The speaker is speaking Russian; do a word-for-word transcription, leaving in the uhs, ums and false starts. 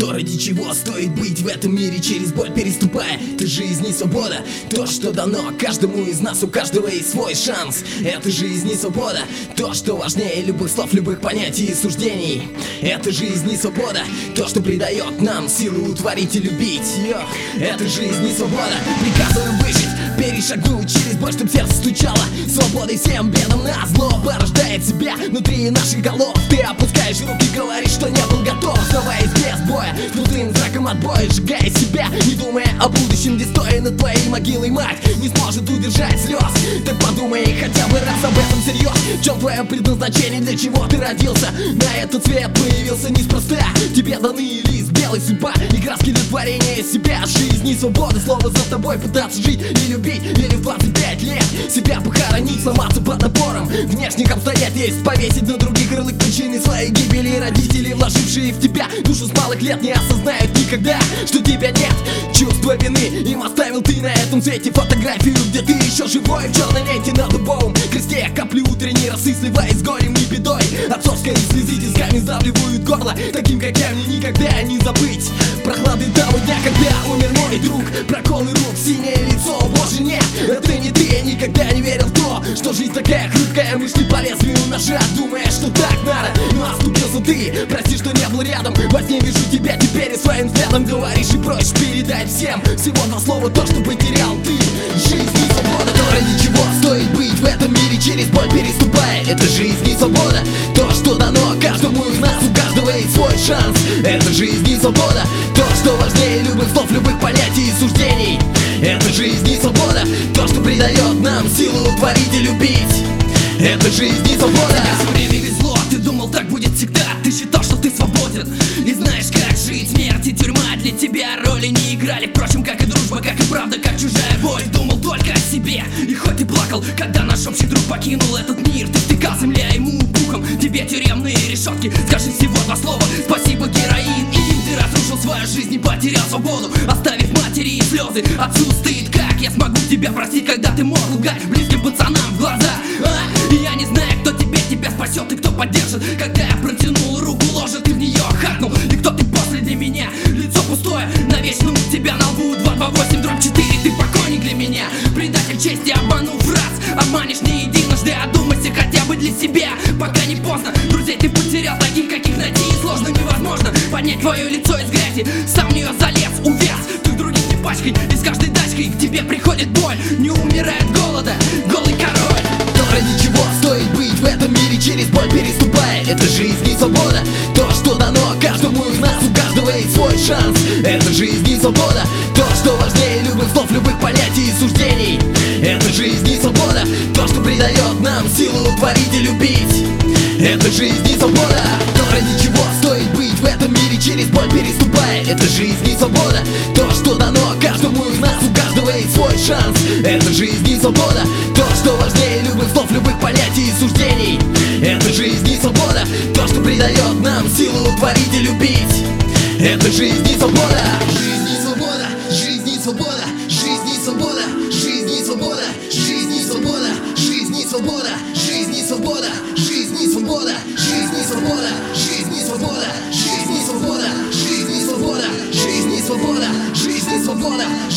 То, ради чего стоит быть в этом мире, через боль переступая. Это жизнь и свобода, то, что дано каждому из нас, у каждого есть свой шанс. Это жизнь и свобода, то, что важнее любых слов, любых понятий и суждений. Это жизнь и свобода, то, что придает нам силу творить и любить. Йо. Это жизнь и свобода, приказано выжить, перешагнуть через боль, чтоб сердце стучало. Свободой всем бедам на зло порождает себя внутри наших голов. Ты опускаешь руки, говоришь, что не был готов, оставаясь без боя, крутым знаком отбоя, сжигая себя, не думая о будущем, где стоя над твоей могилой мать не сможет удержать слез. Так подумай хотя бы раз об этом всерьез. В чем твое предназначение, для чего ты родился? На этот свет появился неспроста. Тебе даны лист белый, судьба и краски для творения себя. Жизнь и свобода, слово за тобой пытаться жить и любить. Или в двадцать пять лет себя похоронить, сломаться под напором внешних обстоятельств, повесить на других ярлык причины своей гибели. Родители, вложившие в тебя душу с малых лет, не осознают никогда, что тебя нет. Чувство вины им оставил ты на этом свете. Фотографию, где ты еще живой, в черной ленте на дубовом кресте. Капли утренней росы, сливаясь с горем и бедой. Отцовской слезы тисками сдавливают горло. Таким, как я, мне никогда не забыть прохлады того дня, когда умер мой друг. Проколы рук, синее лицо, боже нет, это не ты. Я никогда не верил в то, что жизнь такая хрупкая. Мы шли по лезвию ножа, думая, что так надо, но оступился ты. Прости, что не был рядом, во сне вижу тебя теперь и своим взглядом говоришь и просишь передать всем всего два слова то, что потерял ты. Жизнь и свобода, то, ради чего стоит быть в этом мире, через боль переступая. Это жизнь и свобода, то, что дано каждому из нас, у каждого есть свой шанс. Это жизнь и свобода, то, что важнее любых слов, любых понятий и суждений. Это жизнь и свобода, то, что придает нам силу творить и любить. Это жизнь и свобода. Все время везло, ты думал, так будет всегда. Ты считал, что ты свободен и знаешь, как жить. Смерть и тюрьма для тебя роли не играли. Впрочем, как и дружба, как и правда, как чужая боль. Думал только о себе, и хоть ты плакал, когда наш общий друг покинул этот мир. Ты втыкал земля ему пухом, тебе тюремные решетки. Скажи всего два слова, спасибо, героин. И им ты разрушил свою жизнь и потерял свободу, оставив матери и слезы. Отцу стыд, как я смогу тебя простить, когда ты мог лгать близким пацанам в глаза, а? И я не знаю, кто теперь тебя спасет и кто поддержит. Когда я протянул руку, ложа, ты в нее хакнул. И кто ты после для меня? Лицо пустое, навечно у тебя на лбу два два восемь дробь четыре. Ты покойник для меня, предатель чести, обманув раз. Обманешь не единожды, одумайся хотя бы для себя, пока не поздно. Друзей ты потерял, таких, каких найти сложно, невозможно поднять твое лицо из грязи. Сам в нее залез, увяз, ты других не пачкай. И с каждой дачкой к тебе приходит боль. Не умирает голода, голый король. То, ради чего стоит быть в этом мире, через боль переступая. Это жизнь и свобода, то, что дано каждому из нас, у каждого есть свой шанс. Это жизнь и свобода, то, что важнее любых слов, любых понятий и суждений. Это жизнь и свобода, то, что придает нам силу творить и любить. Это жизнь и свобода, то, ради чего стоит быть в этом мире, через боль переступая. Это жизнь и свобода, то, что дано каждому из нас, у каждого есть свой шанс. Это жизнь и свобода, то, что важнее любых слов, любых понятий и суждений. Это жизнь и свобода, то, что придает нам силу творить и любить. Это жизнь и свобода. Жизнь и свобода, жизнь и свобода, жизнь и свобода, жизнь и свобода, жизнь и свобода, жизнь и свобода, жизнь и свобода, жизнь и свобода, жизнь и свобода, жизнь и свобода, жизнь и свобода, жизнь и свобода, жизнь и свобода, жизнь и свобода.